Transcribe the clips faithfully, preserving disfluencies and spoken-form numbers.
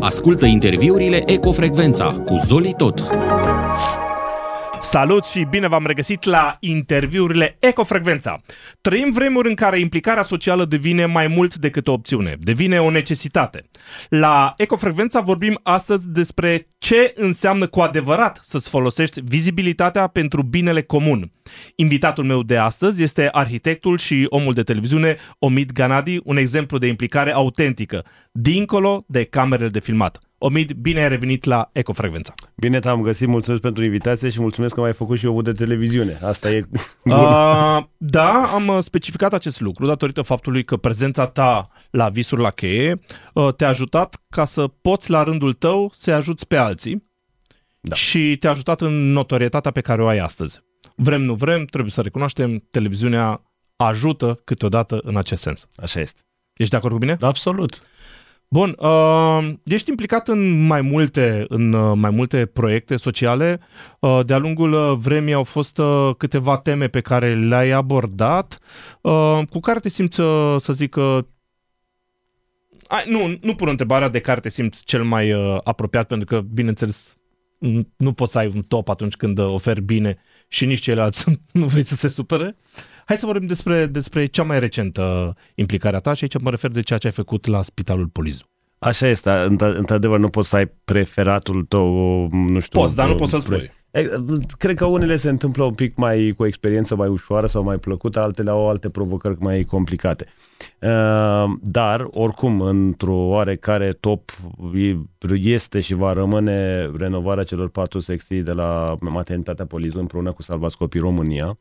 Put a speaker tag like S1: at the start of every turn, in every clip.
S1: Ascultă interviurile Ecofrecvența cu Zoli Tot.
S2: Salut și bine v-am regăsit la interviurile Ecofrecvența. Trăim vremuri în care implicarea socială devine mai mult decât o opțiune, devine o necesitate. La Ecofrecvența vorbim astăzi despre ce înseamnă cu adevărat să-ți folosești vizibilitatea pentru binele comun. Invitatul meu de astăzi este arhitectul și omul de televiziune Omid Ganadi, un exemplu de implicare autentică, dincolo de camerele de filmat. Omid, bine ai revenit la Ecofrecvența.
S3: Bine te-am găsit, mulțumesc pentru invitație și mulțumesc că m-ai făcut și omul de televiziune. Asta e...
S2: Uh, da, am specificat acest lucru datorită faptului că prezența ta la Visuri la cheie uh, te-a ajutat ca să poți la rândul tău să ajuți pe alții, da. Și te-a ajutat în notorietatea pe care o ai astăzi. Vrem, nu vrem, trebuie să recunoaștem, televiziunea ajută câteodată în acest sens.
S3: Așa este.
S2: Ești de acord cu mine?
S3: Absolut.
S2: Bun, uh, ești implicat în mai multe, în uh, mai multe proiecte sociale. Uh, de-a lungul uh, vremii au fost uh, câteva teme pe care le-ai abordat, uh, cu care te simți, uh, să zic, uh, ai, nu, nu pun întrebarea de care te simți cel mai uh, apropiat, pentru că, bineînțeles, nu poți să ai un top atunci când uh, oferi bine și nici ceilalți nu vrei să se supere. Hai să vorbim despre, despre cea mai recentă implicare a ta și aici mă refer de ceea ce ai făcut la Spitalul Polizu.
S3: Așa este, într-adevăr nu poți să ai preferatul tău, nu știu...
S2: Poți, dar nu poți să-l spui.
S3: Cred că unele se întâmplă un pic mai cu o experiență mai ușoară sau mai plăcută, altele au alte provocări mai complicate. Dar, oricum, într-o oarecare top este și va rămâne renovarea celor patru secții de la Maternitatea Polizu împreună cu Salvați Copii România.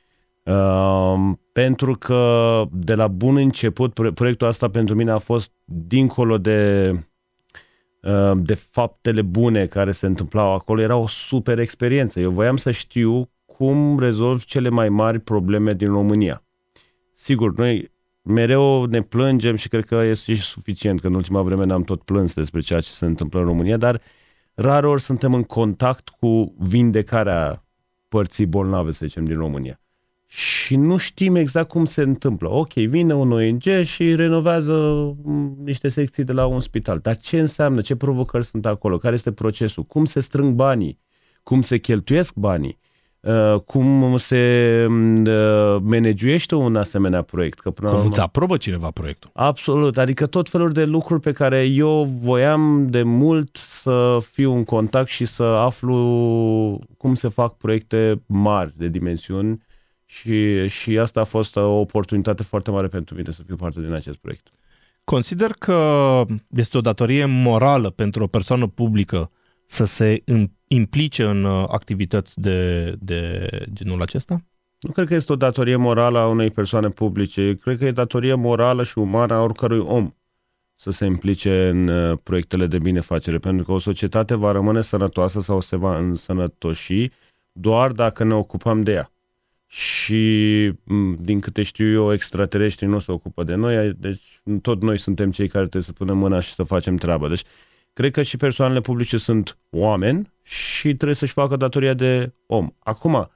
S3: Uh, pentru că de la bun început proiectul ăsta pentru mine a fost dincolo de, uh, de faptele bune care se întâmplau acolo, era o super experiență. Eu voiam să știu cum rezolv cele mai mari probleme din România. Sigur, noi mereu ne plângem și cred că este și suficient, că în ultima vreme ne-am tot plâns despre ceea ce se întâmplă în România, dar rareori suntem în contact cu vindecarea părții bolnave, să zicem, din România. Și nu știm exact cum se întâmplă. Ok, vine un O N G și renovează niște secții de la un spital. Dar ce înseamnă? Ce provocări sunt acolo? Care este procesul? Cum se strâng banii? Cum se cheltuiesc banii? Uh, cum se uh, managuiește un asemenea proiect? Că
S2: până cum îți aprobă cineva proiectul?
S3: Absolut. Adică tot felul de lucruri pe care eu voiam de mult să fiu în contact și să aflu cum se fac proiecte mari de dimensiuni. Și, și asta a fost o oportunitate foarte mare pentru mine să fiu parte din acest proiect.
S2: Consider că este o datorie morală pentru o persoană publică să se implice în activități de, de genul acesta?
S3: Nu cred că este o datorie morală a unei persoane publice. Cred că e datorie morală și umană a oricărui om să se implice în proiectele de binefacere, pentru că o societate va rămâne sănătoasă sau se va însănătoși doar dacă ne ocupăm de ea. Și din câte știu eu, extraterestrii nu se ocupă de noi, deci tot noi suntem cei care trebuie să punem mâna și să facem treaba. Deci cred că și persoanele publice sunt oameni și trebuie să-și facă datoria de om. Acum,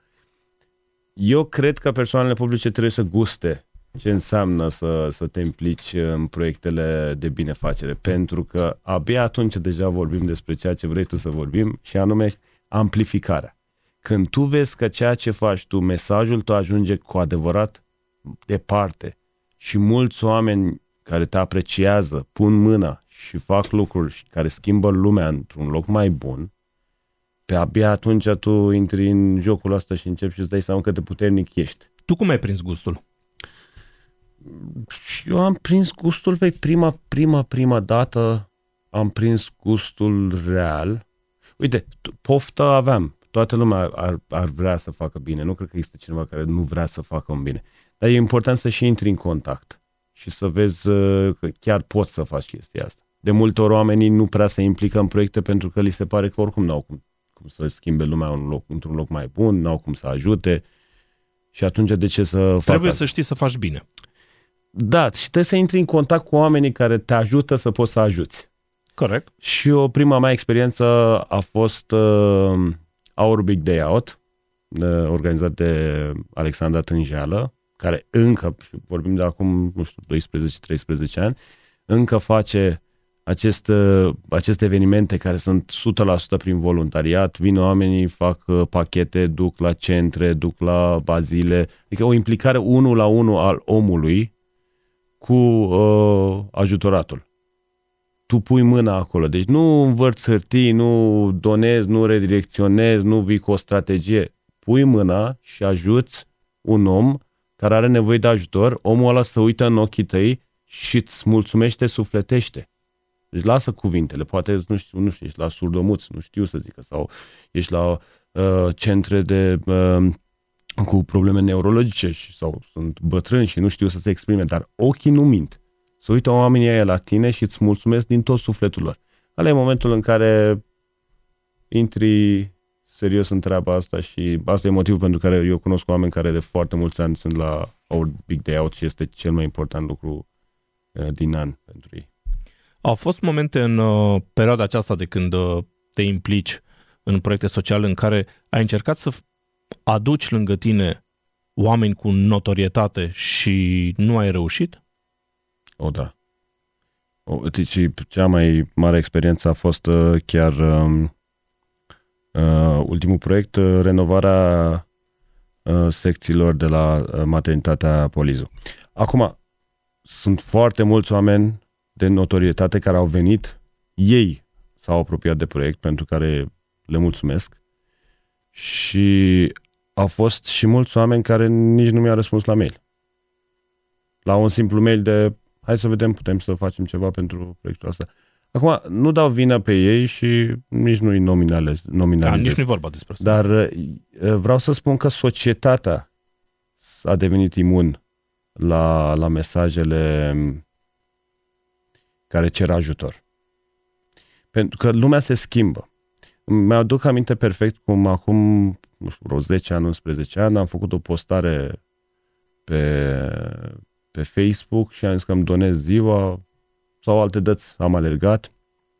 S3: eu cred că persoanele publice trebuie să guste ce înseamnă să, să te implici în proiectele de binefacere, pentru că abia atunci deja vorbim despre ceea ce vrei tu să vorbim, și anume amplificarea. Când tu vezi că ceea ce faci tu, mesajul tău ajunge cu adevărat departe și mulți oameni care te apreciază, pun mâna și fac lucruri care schimbă lumea într-un loc mai bun, pe abia atunci tu intri în jocul ăsta și începi și îți dai seama cât de puternic ești.
S2: Tu cum ai prins gustul?
S3: Eu am prins gustul pe prima, prima, prima dată, am prins gustul real. Uite, poftă aveam. Toată lumea ar, ar vrea să facă bine. Nu cred că există cineva care nu vrea să facă un bine. Dar e important să și intri în contact și să vezi că chiar poți să faci chestia asta. De multe ori oamenii nu prea se implică în proiecte pentru că li se pare că oricum n-au cum, cum să schimbe lumea un loc, într-un loc mai bun, n-au cum să ajute. Și atunci de ce să facă?
S2: Trebuie să știi să faci bine.
S3: Da, și trebuie să intri în contact cu oamenii care te ajută să poți să ajuți.
S2: Corect.
S3: Și o prima mea experiență a fost uh, Our Big Day Out, uh, organizat de Alexandra Tânjeală, care încă, vorbim de acum, nu știu, doisprezece treisprezece ani, încă face acest, aceste evenimente care sunt o sută la sută prin voluntariat, vin oamenii, fac pachete, duc la centre, duc la bazile, adică o implicare unul la unul al omului cu uh, ajutoratul. Tu pui mâna acolo, deci nu învărți hârtii, nu donezi, nu redirecționezi, nu vii cu o strategie. Pui mâna și ajuți un om care are nevoie de ajutor, omul ăla să uită în ochii tăi și îți mulțumește, sufletește. Deci lasă cuvintele, poate nu știu, nu știu, ești la surdomuți, nu știu să zică, sau ești la uh, centre de uh, cu probleme neurologice și, sau sunt bătrâni și nu știu să se exprime, dar ochii nu mint. Să uită oamenii aia la tine și îți mulțumesc din tot sufletul lor. Ăla e momentul în care intri serios în treaba asta și asta e motivul pentru care eu cunosc oameni care de foarte mulți ani sunt la Our Big Day Out și este cel mai important lucru uh, din an pentru ei.
S2: Au fost momente în uh, perioada aceasta de când uh, te implici în proiecte sociale în care ai încercat să aduci lângă tine oameni cu notorietate și nu ai reușit?
S3: O, da. O, și cea mai mare experiență a fost uh, chiar uh, uh, ultimul proiect, uh, renovarea uh, secțiilor de la uh, maternitatea Polizu. Acum, sunt foarte mulți oameni de notorietate care au venit, ei s-au apropiat de proiect, pentru care le mulțumesc, și au fost și mulți oameni care nici nu mi-au răspuns la mail. La un simplu mail de hai să vedem, putem să facem ceva pentru proiectul ăsta. Acum, nu dau vină pe ei și nici nu-i nominalizez.
S2: Da, nici nu-i vorba despre asta.
S3: Dar vreau să spun că societatea a devenit imun la, la mesajele care cer ajutor. Pentru că lumea se schimbă. Mi-aduc aminte perfect cum acum, nu știu, vreo zece ani, unsprezece ani, am făcut o postare pe, pe Facebook și am zis că îmi donez ziua sau alte dăți, am alergat.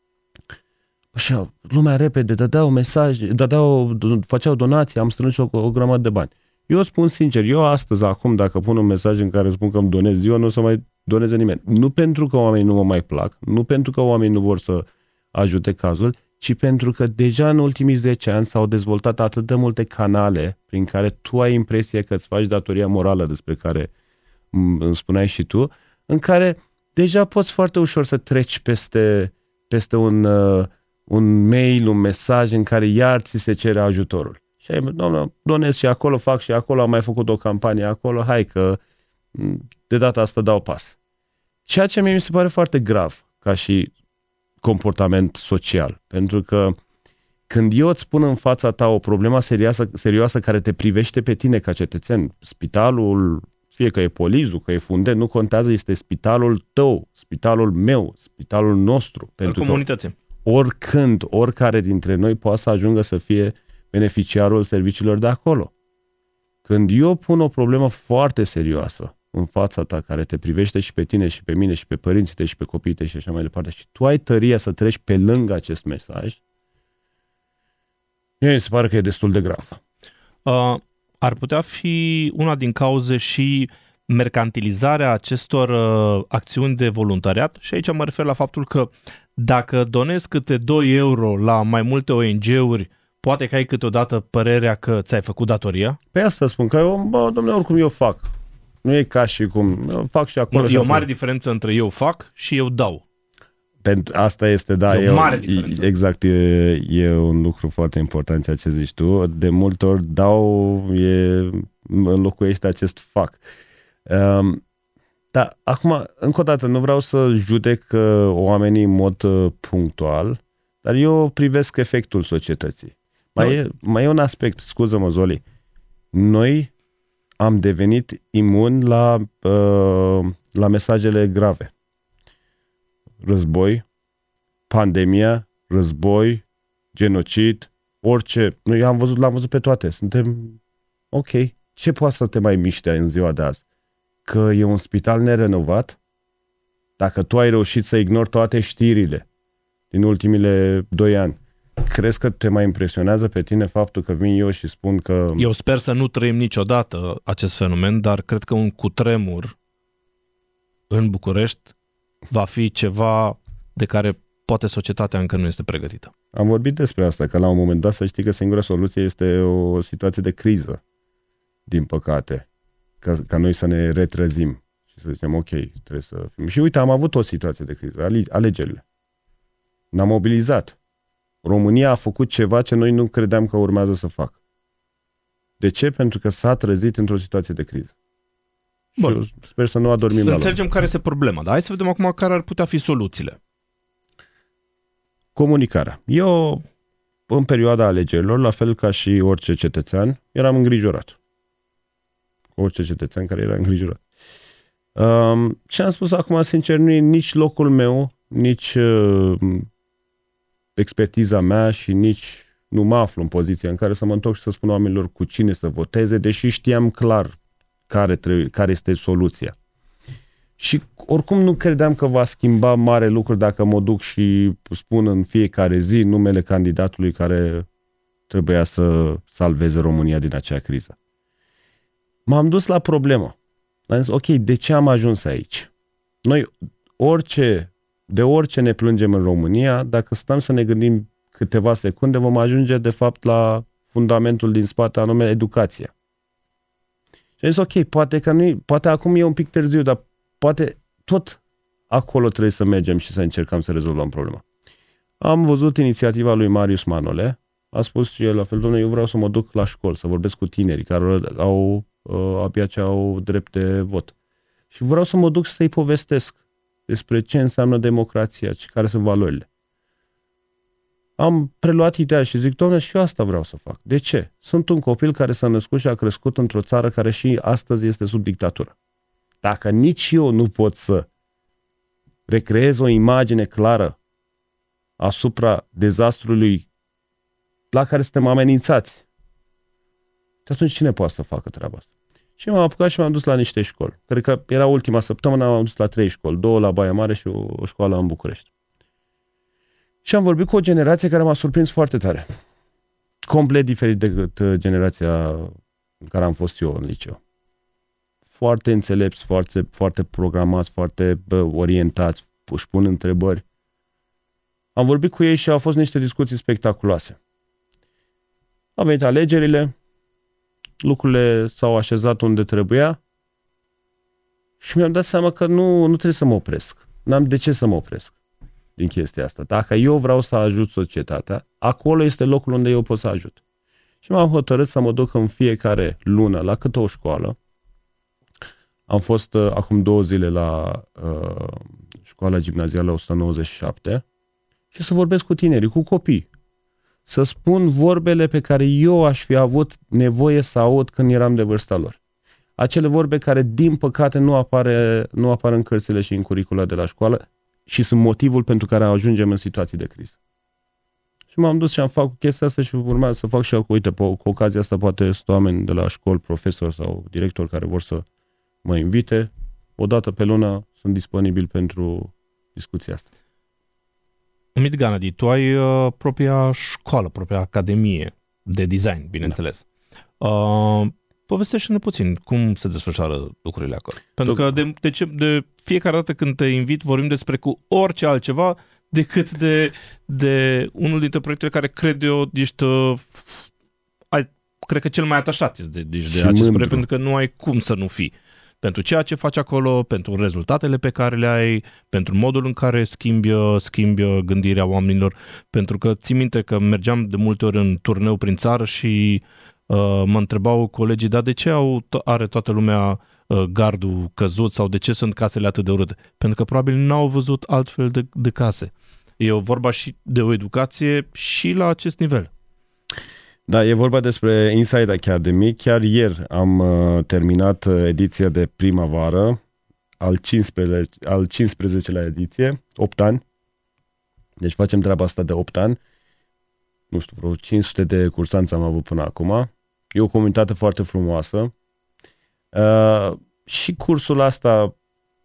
S3: Și lumea repede dădeau mesaje, dădeau, făceau donații, am strâns o, o grămadă de bani. Eu spun sincer, eu astăzi, acum, dacă pun un mesaj în care spun că îmi donez ziua, nu o să mai doneze nimeni. Nu pentru că oamenii nu mă mai plac, nu pentru că oamenii nu vor să ajute cazul, ci pentru că deja în ultimii zece ani s-au dezvoltat atât de multe canale prin care tu ai impresia că îți faci datoria morală despre care îmi spuneai și tu, în care deja poți foarte ușor să treci peste, peste un, uh, un mail, un mesaj în care iar ți se cere ajutorul. Și ai, doamnă, donez și acolo, fac și acolo, am mai făcut o campanie acolo, hai că de data asta dau pas. Ceea ce mie mi se pare foarte grav ca și comportament social, pentru că când eu îți pun în fața ta o problemă serioasă, serioasă care te privește pe tine ca cetățean, spitalul, fie că e Polizu, că e Fundet, nu contează, este spitalul tău, spitalul meu, spitalul nostru. Pentru
S2: comunității.
S3: Oricând, oricare dintre noi poate să ajungă să fie beneficiarul serviciilor de acolo. Când eu pun o problemă foarte serioasă în fața ta, care te privește și pe tine și pe mine și pe părinții tăi și pe copiii tăi și așa mai departe, și tu ai tăria să treci pe lângă acest mesaj, mie mi se pare că e destul de grav.
S2: Uh, ar putea fi una din cauze și mercantilizarea acestor uh, acțiuni de voluntariat, și aici mă refer la faptul că dacă donezi câte doi euro la mai multe O N G-uri, poate că ai câteodată părerea că ți-ai făcut datoria?
S3: Pe asta spun, că eu, bă, dom'le, oricum eu fac. Nu e ca și cum, eu fac și acolo.
S2: Nu,
S3: și
S2: e
S3: acolo.
S2: o mare diferență între eu fac și eu dau.
S3: Pentru asta este, da,
S2: e o mare diferență.
S3: Exact, e, e un lucru foarte important ceea ce zici tu. De multe ori dau, e, înlocuiește acest fac. Um, dar acum, încă o dată, nu vreau să judec uh, oamenii în mod uh, punctual, dar eu privesc efectul societății. Mai e, mai e un aspect, scuză-mă, Zoli. Noi am devenit imun la, uh, la mesajele grave. Război, pandemia, război, genocid, orice. Noi am văzut, l-am văzut pe toate. Suntem ok. Ce poate să te mai miște în ziua de azi? Că e un spital nerenovat? Dacă tu ai reușit să ignori toate știrile din ultimile doi ani, crezi că te mai impresionează pe tine faptul că vin eu și spun că...
S2: Eu sper să nu trăim niciodată acest fenomen, dar cred că un cutremur în București va fi ceva de care poate societatea încă nu este pregătită.
S3: Am vorbit despre asta, că la un moment dat să știi că singura soluție este o situație de criză, din păcate, ca, ca noi să ne retrezim și să zicem ok, trebuie să fim. Și uite, am avut o situație de criză, alegerile. Ne-am mobilizat. România a făcut ceva ce noi nu credeam că urmează să facă. De ce? Pentru că s-a trezit într-o situație de criză.
S2: Bun.
S3: Și sper să nu adormim.
S2: Să înțelegem care este problema, dar hai să vedem acum care ar putea fi soluțiile.
S3: Comunicarea. Eu, în perioada alegerilor, la fel ca și orice cetățean, eram îngrijorat. Orice cetățean care era îngrijorat. Um, ce am spus acum, sincer, nu e nici locul meu, nici uh, expertiza mea și nici nu mă aflu în poziția în care să mă întorc și să spun oamenilor cu cine să voteze, deși știam clar care, trebuie, care este soluția. Și oricum nu credeam că va schimba mare lucru dacă mă duc și spun în fiecare zi numele candidatului care trebuia să salveze România din acea criză. M-am dus la problemă. Am zis, ok, de ce am ajuns aici? Noi, orice, de orice ne plângem în România, dacă stăm să ne gândim câteva secunde, vom ajunge de fapt la fundamentul din spate, anume educația. Și am zis, ok, poate, că nu, poate acum e un pic târziu, dar poate tot acolo trebuie să mergem și să încercăm să rezolvăm problema. Am văzut inițiativa lui Marius Manole, a spus și el la fel, domnule, eu vreau să mă duc la școli, să vorbesc cu tinerii care au uh, abia ce au drept de vot. Și vreau să mă duc să-i povestesc despre ce înseamnă democrația și care sunt valorile. Am preluat ideea și zic, domnule, și eu asta vreau să fac. De ce? Sunt un copil care s-a născut și a crescut într-o țară care și astăzi este sub dictatură. Dacă nici eu nu pot să recreez o imagine clară asupra dezastrului la care suntem amenințați, atunci cine poate să facă treaba asta? Și m-am apucat și m-am dus la niște școli. Cred că era ultima săptămână, m-am dus la trei școli, două la Baia Mare și o, o școală în București. Și am vorbit cu o generație care m-a surprins foarte tare. Complet diferit decât generația în care am fost eu în liceu. Foarte înțelepți, foarte, foarte programați, foarte bă, orientați, își pun întrebări. Am vorbit cu ei și au fost niște discuții spectaculoase. Au venit alegerile, lucrurile s-au așezat unde trebuia și mi-am dat seama că nu, nu trebuie să mă opresc. N-am de ce să mă opresc din chestia asta. Dacă eu vreau să ajut societatea, acolo este locul unde eu pot să ajut. Și m-am hotărât să mă duc în fiecare lună la câte o școală. Am fost uh, acum două zile la uh, școala gimnazială o sută nouăzeci și șapte și să vorbesc cu tinerii, cu copii. Să spun vorbele pe care eu aș fi avut nevoie să aud când eram de vârsta lor. Acele vorbe care, din păcate, nu, apare, nu apar în cărțile și în curicula de la școală și sunt motivul pentru care ajungem în situații de criză. Și m-am dus și am făcut chestia asta și urmează să fac și eu, uite, cu ocazia asta poate sunt oameni de la școli, profesori sau directori care vor să mă invite. O dată pe lună sunt disponibil pentru discuția asta.
S2: Umit Ganadi, tu ai uh, propria școală, propria academie de design, bineînțeles. Da. Uh, povestește-ne puțin cum se desfășoară lucrurile acolo. Pentru că de, de, ce, de fiecare dată când te invit vorbim despre cu orice altceva decât de, de unul dintre proiectele care cred eu ești, uh, ai, cred că cel mai atașat de, de, de acest proiect, pentru că nu ai cum să nu fii. Pentru ceea ce faci acolo, pentru rezultatele pe care le ai, pentru modul în care schimbi, schimbi gândirea oamenilor, pentru că ții minte că mergeam de multe ori în turneu prin țară și uh, mă întrebau colegii, dar de ce au, are toată lumea uh, gardul căzut sau de ce sunt casele atât de urâte? Pentru că probabil n-au văzut altfel de, de case. E o vorba și de o educație și la acest nivel.
S3: Da, e vorba despre Inside Academy. Chiar ieri am uh, terminat ediția de primăvară, al, cincisprezece, al cincisprezecelea ediție, opt ani. Deci facem treaba asta de opt ani. Nu știu, vreo cinci sute de cursanți am avut până acum. E o comunitate foarte frumoasă. Uh, și cursul ăsta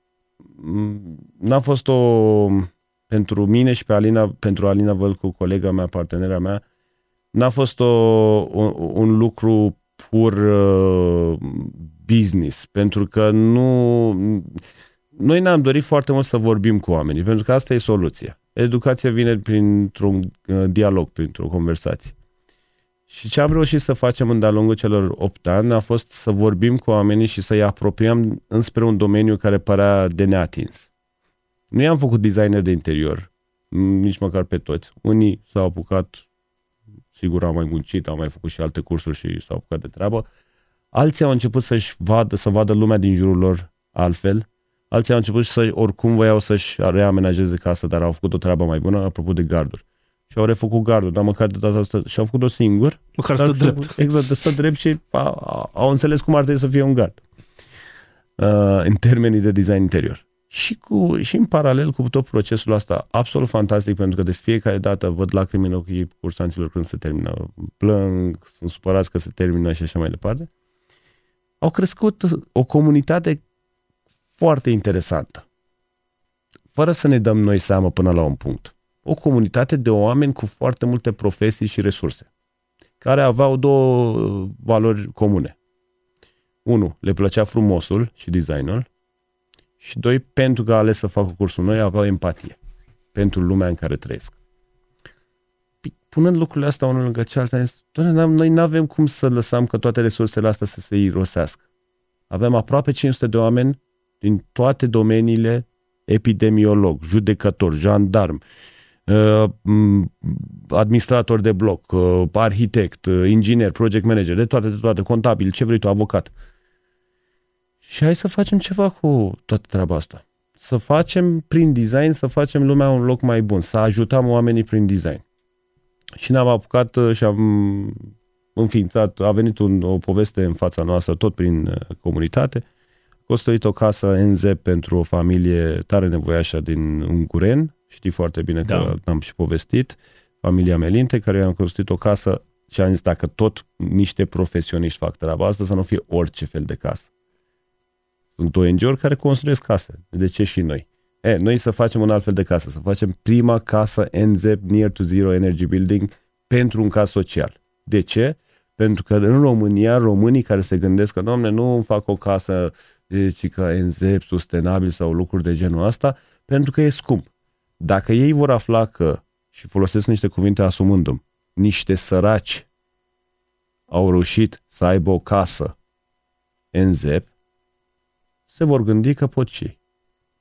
S3: n-a fost o... pentru mine și pe Alina, pentru Alina Vălcu, colega mea, partenera mea, n-a fost o, un, un lucru pur uh, business, pentru că nu, noi ne-am dorit foarte mult să vorbim cu oamenii, pentru că asta e soluția. Educația vine printr-un uh, dialog, printr-o conversație. Și ce am reușit să facem în de-a lungul celor opt ani a fost să vorbim cu oamenii și să-i apropiem înspre un domeniu care părea de neatins. Nu i-am făcut designer de interior, nici măcar pe toți. Unii s-au apucat, sigur au mai muncit, au mai făcut și alte cursuri și s-au apucat de treabă. Alții au început să-și vadă, să vadă lumea din jurul lor altfel. Alții au început să oricum voiau să-și reamenajeze casa, dar au făcut o treabă mai bună, apropo de garduri. Și au refăcut gardul, dar măcar de data asta și-au făcut-o singur.
S2: Măcar stă drept.
S3: Exact, de stă drept și a, a, au înțeles cum ar trebui să fie un gard. Uh, în termenii de design interior. Și, cu, și în paralel cu tot procesul ăsta, absolut fantastic, pentru că de fiecare dată văd lacrimi în ochii cursanților când se termină, plâng, sunt supărați că se termină și așa mai departe. Au crescut o comunitate foarte interesantă. Fără să ne dăm noi seama până la un punct. O comunitate de oameni cu foarte multe profesii și resurse, care aveau două valori comune. Unu, le plăcea frumosul și designul. Și doi, pentru că a ales să facă cursul noi, aveau empatie pentru lumea în care trăiesc. Punând lucrurile astea unul lângă cealaltă, noi nu avem cum să lăsăm că toate resursele astea să se irosească. Avem aproape cinci sute de oameni din toate domeniile, epidemiolog, judecător, jandarm, administrator de bloc, arhitect, inginer, project manager, de toate, de toate, contabil, ce vrei tu, avocat. Și hai să facem ceva cu toată treaba asta. Să facem prin design, să facem lumea un loc mai bun, să ajutăm oamenii prin design. Și ne-am apucat și am înființat, a venit un, o poveste în fața noastră, tot prin comunitate. A construit o casă N Z pentru o familie tare nevoiașă din Unguren. Știi foarte bine că da. Am și povestit. Familia Melinte, care am construit o casă și am zis, dacă tot niște profesioniști fac treaba asta, să nu fie orice fel de casă. Sunt O N G-uri care construiesc case. De ce și noi? E, noi să facem un alt fel de casă, să facem prima casă N Z Near to Zero Energy Building pentru un caz social. De ce? Pentru că în România, românii care se gândesc că, doamne, nu îmi fac o casă ci că N Z sustenabil sau lucruri de genul ăsta, pentru că e scump. Dacă ei vor afla că, și folosesc niște cuvinte asumându-mi, niște săraci au reușit să aibă o casă N Z, se vor gândi că pot și ei.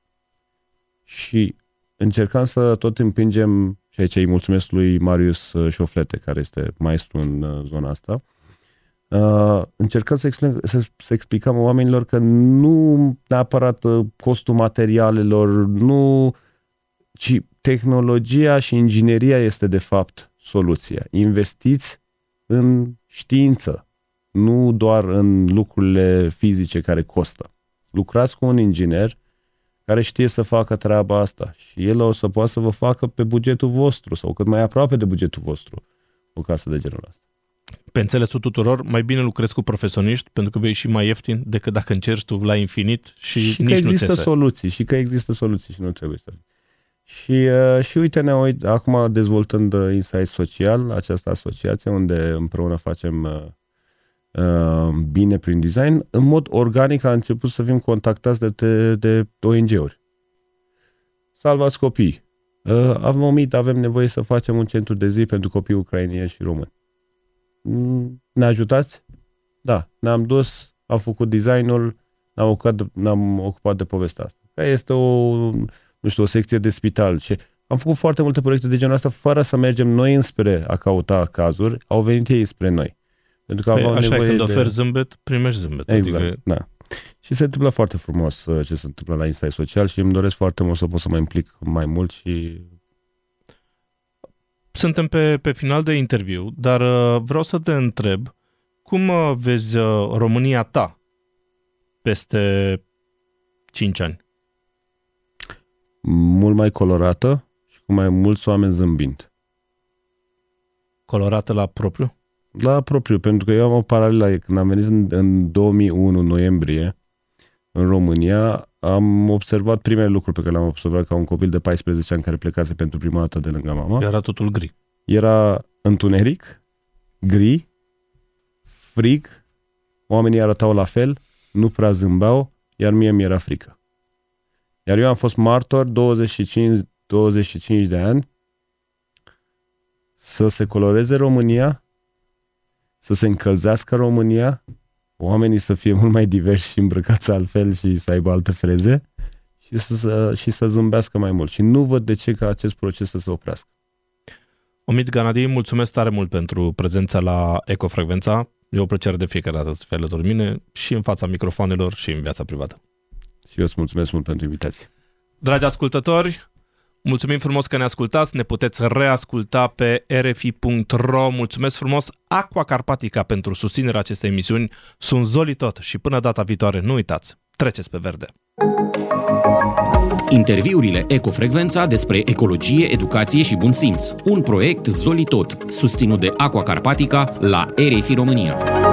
S3: Și încercam să tot împingem, și aici îi mulțumesc lui Marius Șoflete, care este maestru în zona asta, uh, încercăm să, explicăm, să, să explicăm oamenilor că nu neapărat costul materialelor, nu, ci tehnologia și ingineria este de fapt soluția. Investiți în știință, nu doar în lucrurile fizice care costă. Lucrați cu un inginer care știe să facă treaba asta și el o să poată să vă facă pe bugetul vostru sau cât mai aproape de bugetul vostru o casă de genul ăsta.
S2: Pe înțelesul tuturor, mai bine lucrezi cu profesioniști pentru că vei și mai ieftin decât dacă încerci tu la infinit și,
S3: și
S2: nici
S3: că
S2: nu
S3: există
S2: ți
S3: soluții și că există soluții și nu trebuie să... Și, uh, și uite, ne uit, acum dezvoltând Insight Social, această asociație unde împreună facem uh, uh, bine prin design, în mod organic a început să fim contactați de, de, de O N G-uri. Salvați copii. Uh, am omit, avem nevoie să facem un centru de zi pentru copii ucrainieni și români. Ne ajutați? Da. Ne-am dus, am făcut designul, ne-am ocupat de, ne-am ocupat de povestea asta. Că este o, nu știu, o secție de spital. Și am făcut foarte multe proiecte de genul ăsta fără să mergem noi înspre a cauta cazuri, au venit ei spre noi. Pentru că
S2: păi,
S3: aveau
S2: așa
S3: nevoie
S2: când
S3: de...
S2: oferi zâmbet, primești zâmbet.
S3: Exact,
S2: adică...
S3: da. Și se întâmplă foarte frumos ce se întâmplă la Insight Social și îmi doresc foarte mult să pot să mă implic mai mult și...
S2: Suntem pe, pe final de interviu, dar uh, vreau să te întreb, cum uh, vezi uh, România ta peste cinci ani?
S3: Mult mai colorată și cu mai mulți oameni zâmbind.
S2: Colorată la propriu?
S3: La propriu, pentru că eu am o paralelă. Când am venit în, în două mii unu, noiembrie, în România, am observat primele lucruri pe care le-am observat ca un copil de paisprezece ani care plecase pentru prima dată de lângă mama.
S2: Era totul gri.
S3: Era întuneric, gri, frig, oamenii arătau la fel, nu prea zâmbeau, iar mie mi-era frică. Iar eu am fost martor douăzeci și cinci, douăzeci și cinci de ani să se coloreze România, să se încălzească România, oamenii să fie mult mai diversi și îmbrăcați altfel și să aibă alte freze și să, să, și să zâmbească mai mult. Și nu văd de ce ca acest proces să se oprească.
S2: Omid Ganadi, mulțumesc tare mult pentru prezența la Ecofrecvența. E o plăcere de fiecare dată să fii alături de mine și în fața microfoanelor și în viața privată.
S3: Și eu îți mulțumesc mult pentru invitație.
S2: Dragi ascultători, mulțumim frumos că ne ascultați, ne puteți reasculta pe r f i punct r o. Mulțumesc frumos Aqua Carpatica pentru susținerea acestei emisiuni. Sunt Zoli Tot și până data viitoare, nu uitați, treceți pe verde.
S1: Interviurile Ecofrecvența despre ecologie, educație și bun simț. Un proiect Zoli Tot, susținut de Aqua Carpatica la R F I România.